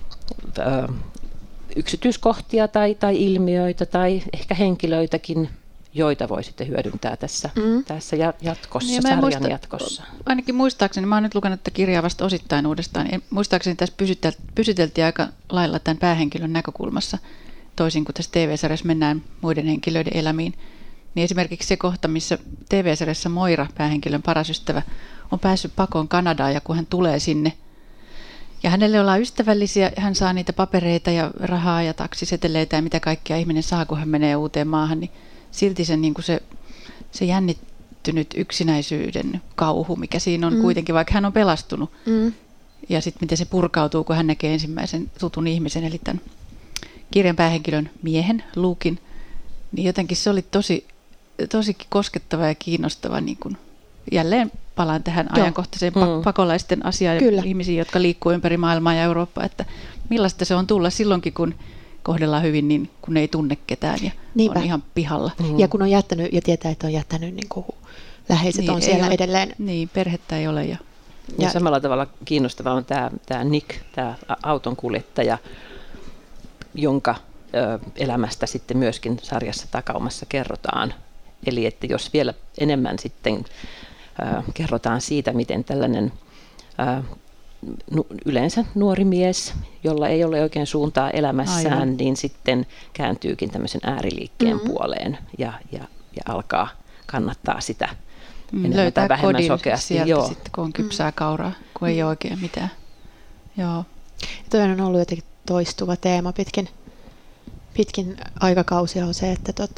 Speaker 5: yksityiskohtia tai ilmiöitä tai ehkä henkilöitäkin, joita voi sitten hyödyntää tässä jatkossa, sarjan jatkossa.
Speaker 6: Ainakin muistaakseni, mä oon nyt lukenut tätä kirjaa vasta osittain uudestaan, muistaakseni tässä pysyteltiin aika lailla tämän päähenkilön näkökulmassa, toisin kuin tässä TV-sarjassa mennään muiden henkilöiden elämiin. Niin esimerkiksi se kohta, missä TV-sarjassa Moira, päähenkilön paras ystävä, on päässyt pakoon Kanadaan ja kun hän tulee sinne, ja hänelle ollaan ystävällisiä, hän saa niitä papereita ja rahaa ja taksiseteleitä ja mitä kaikkea ihminen saa, kun hän menee uuteen maahan, niin silti se jännittynyt yksinäisyyden kauhu, mikä siinä on kuitenkin, vaikka hän on pelastunut. Ja sitten miten se purkautuu, kun hän näkee ensimmäisen tutun ihmisen, eli tämän kirjan päähenkilön miehen, Luken, niin jotenkin se oli tosi koskettava ja kiinnostava. Niin kun jälleen palaan tähän ajankohtaiseen pakolaisten asiaan ja ihmisiin, jotka liikkuu ympäri maailmaa ja Eurooppaa, että millaista se on tulla silloinkin, kun kohdellaan hyvin, niin kun ei tunne ketään ja on ihan pihalla.
Speaker 4: Ja kun on jättänyt ja tietää, että on jättänyt niin kuin läheiset niin, on siellä edelleen.
Speaker 6: Niin, perhettä ei ole.
Speaker 5: Ja samalla tavalla kiinnostava on tämä Nick, tämä autonkuljettaja, jonka elämästä sitten myöskin sarjassa takaumassa kerrotaan. Eli että jos vielä enemmän sitten kerrotaan siitä, miten tällainen yleensä nuori mies, jolla ei ole oikein suuntaa elämässään, niin sitten kääntyykin tämmöisen ääriliikkeen puoleen ja alkaa kannattaa sitä enemmän tai vähemmän sokeasti.
Speaker 6: Sieltä sitten, kun on kypsää kauraa, kun ei ole oikein mitään. Joo.
Speaker 4: Toi on ollut jotenkin toistuva teema pitkin aikakausia on se, että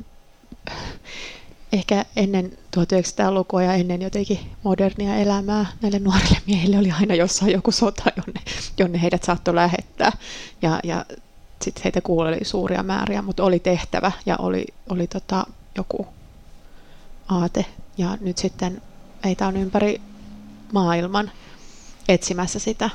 Speaker 4: ehkä ennen 1900-lukua ja ennen jotenkin modernia elämää näille nuorille miehille oli aina jossain joku sota, jonne heidät saattoi lähettää. Ja sitten heitä kuulee suuria määriä, mutta oli tehtävä ja oli joku aate. Ja nyt sitten heitä on ympäri maailman etsimässä sitä.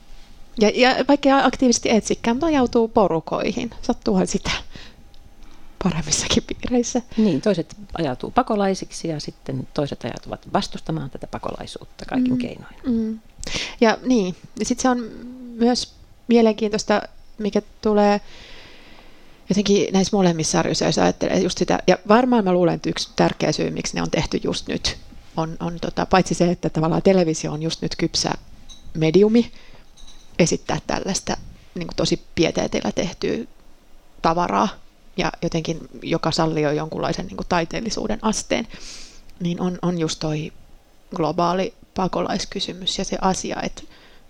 Speaker 4: Ja vaikka aktiivisesti etsikään, mutta joutuu porukoihin. Sattuuhan sitä. paremmissakin piireissä.
Speaker 5: Niin, toiset ajautuu pakolaisiksi ja sitten toiset ajautuvat vastustamaan tätä pakolaisuutta kaikin keinoin.
Speaker 4: Ja niin, sitten se on myös mielenkiintoista, mikä tulee jotenkin näissä molemmissa sarjoissa, jos ajattelee just sitä, ja varmaan mä luulen, että yksi tärkeä syy, miksi ne on tehty just nyt, on paitsi se, että tavallaan televisio on just nyt kypsä mediumi esittää tällaista niin kuin tosi pieteetillä tehtyä tavaraa, ja jotenkin joka sallii jo jonkunlaisen niin kuin taiteellisuuden asteen, niin on just toi globaali pakolaiskysymys ja se asia, että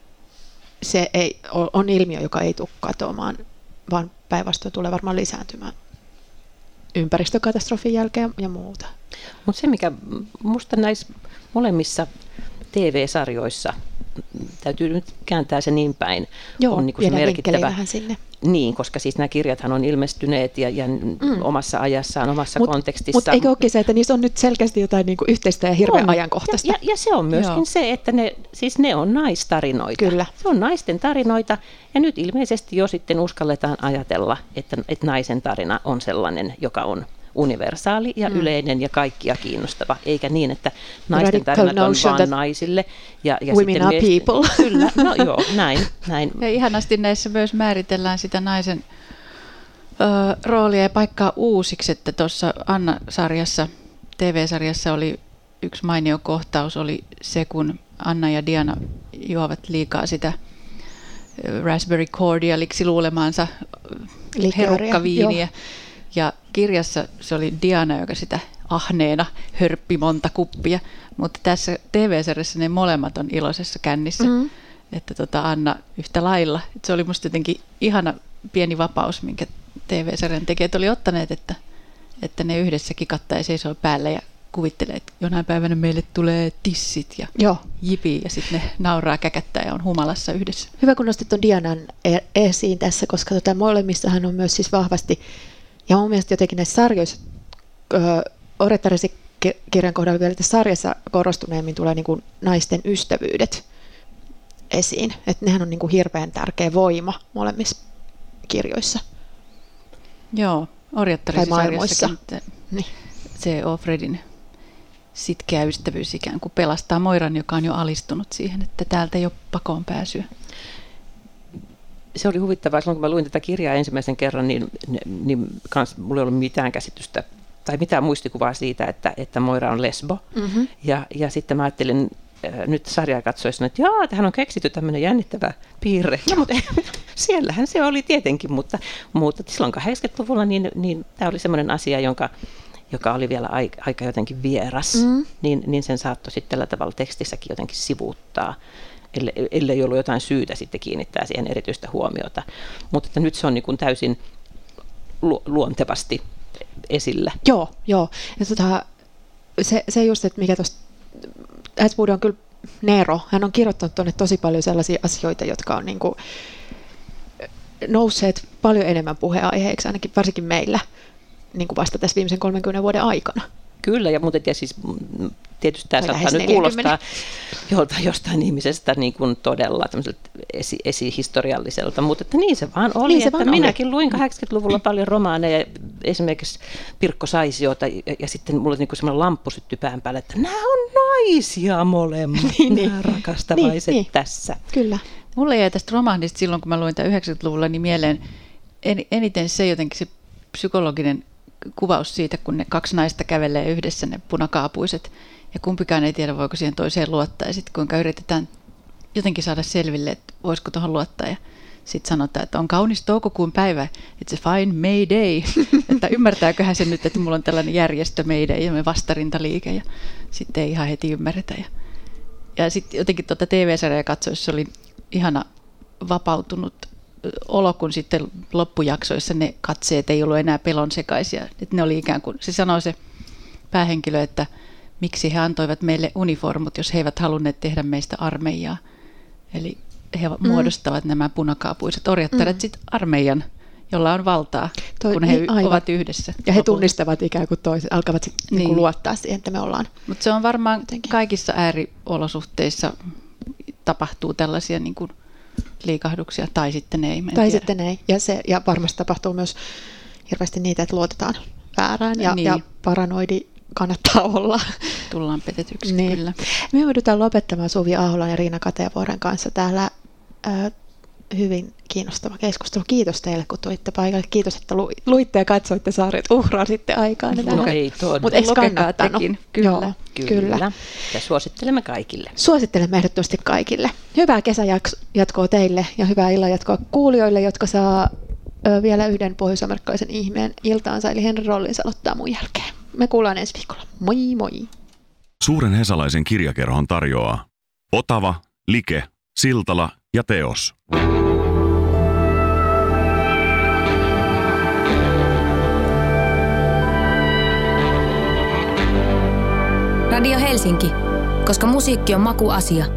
Speaker 4: se ei on ilmiö, joka ei tule katoamaan, vaan päinvastoin tulee varmaan lisääntymään ympäristökatastrofin jälkeen ja muuta.
Speaker 5: Mutta se, mikä musta näissä molemmissa TV-sarjoissa, täytyy nyt kääntää se niin päin, on niin kuin se merkittävä.
Speaker 4: Vähän sinne.
Speaker 5: Niin, koska siis nämä kirjathan on ilmestyneet ja omassa ajassaan, omassa kontekstissa.
Speaker 4: Mutta eikö olekin se, että niissä on nyt selkeästi jotain niin kuin yhteistä ja hirveän ajankohtaista?
Speaker 5: Ja se on myöskin se, että ne on naistarinoita.
Speaker 4: Kyllä.
Speaker 5: Se on naisten tarinoita ja nyt ilmeisesti jo sitten uskalletaan ajatella, että naisen tarina on sellainen, joka on universaali ja yleinen ja kaikkia kiinnostava, eikä niin, että naisten tarinat on vain naisille. Ja
Speaker 4: women are people.
Speaker 5: Kyllä, no joo, näin.
Speaker 6: Ja ihanasti näissä myös määritellään sitä naisen roolia ja paikkaa uusiksi, että tuossa Anna-sarjassa, TV-sarjassa oli yksi mainio kohtaus, oli se, kun Anna ja Diana juovat liikaa sitä raspberry cordialiksi luulemaansa herukkaviiniä. Ja kirjassa se oli Diana, joka sitä ahneena hörppi monta kuppia, mutta tässä TV-sarjassa ne molemmat on iloisessa kännissä, että Anna yhtä lailla. Et se oli musta jotenkin ihana pieni vapaus, minkä TV-sarjan tekijät oli ottaneet, että ne yhdessä kikattaa ja seisoo päälle ja kuvittelee, että jonain päivänä meille tulee tissit ja jipi ja sitten ne nauraa, käkättää ja on humalassa yhdessä.
Speaker 4: Hyvä, kun nostit tuon Dianan esiin tässä, koska molemmissahan on myös siis vahvasti. Ja mun mielestä jotenkin näissä sarjoissa, Orettaresi kirjan kohdalla vielä tässä sarjassa korostuneemmin tulee niin kuin naisten ystävyydet esiin. Että nehän on niin kuin hirveän tärkeä voima molemmissa kirjoissa.
Speaker 6: Joo, Orjattaresi-sarjassakin niin. Se Offredin sitkeä ystävyys ikään kuin pelastaa Moiran, joka on jo alistunut siihen, että täältä ei ole pakoon pääsyä.
Speaker 5: Se oli huvittavaa, silloin kun mä luin tätä kirjaa ensimmäisen kerran, niin mulla ei ollut mitään käsitystä tai mitään muistikuvaa siitä, että Moira on lesbo. Ja sitten mä ajattelin nyt sarjaa katsoessa, että tähän on keksitty tämmöinen jännittävä piirre. No, mutta siellähän se oli tietenkin, mutta silloin 80-luvulla niin tämä oli semmoinen asia, joka oli vielä aika jotenkin vieras, niin sen saattoi sitten tällä tavalla tekstissäkin jotenkin sivuuttaa. Ellei ollut jotain syytä sitten kiinnittää siihen erityistä huomiota. Mutta että nyt se on niin kuin täysin luontevasti esillä.
Speaker 4: Joo. Ja se just, että mikä tuosta Atwood on kyllä Nero. Hän on kirjoittanut tuonne tosi paljon sellaisia asioita, jotka on niin kuin nousseet paljon enemmän puheenaiheeksi, ainakin varsinkin meillä, niin kuin vasta tässä viimeisen 30 vuoden aikana.
Speaker 5: Kyllä, mutta siis tietysti tämä saattaa nyt kuulostaa jostain ihmisestä niin kuin todella esihistorialliselta, mutta että niin se vaan oli, että minäkin luin 80-luvulla paljon romaaneja, esimerkiksi Pirkko Saisiota, ja sitten mulla niin kuin semmoinen lamppu syttyi pään päälle, että nämä on naisia molemmat, nämä rakastavaiset tässä.
Speaker 4: Kyllä.
Speaker 6: Mulle jäi tästä romaanista silloin, kun mä luin tämän 90-luvulla, niin mieleen eniten se jotenkin se psykologinen kuvaus siitä, kun ne kaksi naista kävelee yhdessä, ne punakaapuiset, ja kumpikaan ei tiedä, voiko siihen toiseen luottaa, ja sitten kuinka yritetään jotenkin saada selville, että voisiko tuohon luottaa, ja sitten sanotaan, että on kaunis toukokuun päivä, it's a fine May Day, että ymmärtääköhän se nyt, että mulla on tällainen järjestö May Day, ja me vastarintaliike, ja sitten ei ihan heti ymmärretä, ja sitten jotenkin TV-sarjaa katsoessa oli ihana vapautunut olo, kun sitten loppujaksoissa ne katseet ei ollut enää pelon sekaisia. Että ne oli ikään kuin, se sanoi se päähenkilö, että miksi he antoivat meille uniformut, jos he eivät halunneet tehdä meistä armeijaa. Eli he muodostavat nämä punakaapuiset orjattaret sitten armeijan, jolla on valtaa, kun he ovat yhdessä.
Speaker 4: Ja he tunnistavat ikään kuin toiset, alkavat sitten niin luottaa siihen, että me ollaan.
Speaker 6: Mutta se on varmaan kaikissa ääriolosuhteissa tapahtuu tällaisia niin kuin liikahduksia, tai sitten ei.
Speaker 4: Tai sitten ei. Ja varmasti tapahtuu myös hirveästi niitä, että luotetaan väärään ja paranoidi kannattaa olla.
Speaker 6: Tullaan petetyksi,
Speaker 4: niin.
Speaker 6: Kyllä.
Speaker 4: Me joudutaan lopettamaan Suvi Aholan ja Riina Katevuoren kanssa täällä hyvin kiinnostava keskustelu. Kiitos teille, kun tulitte paikalle. Kiitos, että luitte ja katsoitte sarjat. Uhrasitte aikaa.
Speaker 5: Ei todella.
Speaker 4: Mutta eikö kannattanut?
Speaker 6: Kyllä.
Speaker 4: Joo, kyllä.
Speaker 5: Ja suosittelemme kaikille.
Speaker 4: Suosittelemme ehdottomasti kaikille. Hyvää kesäjatkoa teille ja hyvää illanjatkoa kuulijoille, jotka saa vielä yhden pohjois-amerikkalaisen ihmeen iltaansa, eli Henry Rollins aloittaa mun jälkeen. Me kuullaan ensi viikolla. Moi moi!
Speaker 3: Suuren hesalaisen kirjakerhon tarjoaa Otava, Like, Siltala ja Teos.
Speaker 1: Radio Helsinki, koska musiikki on makuasia.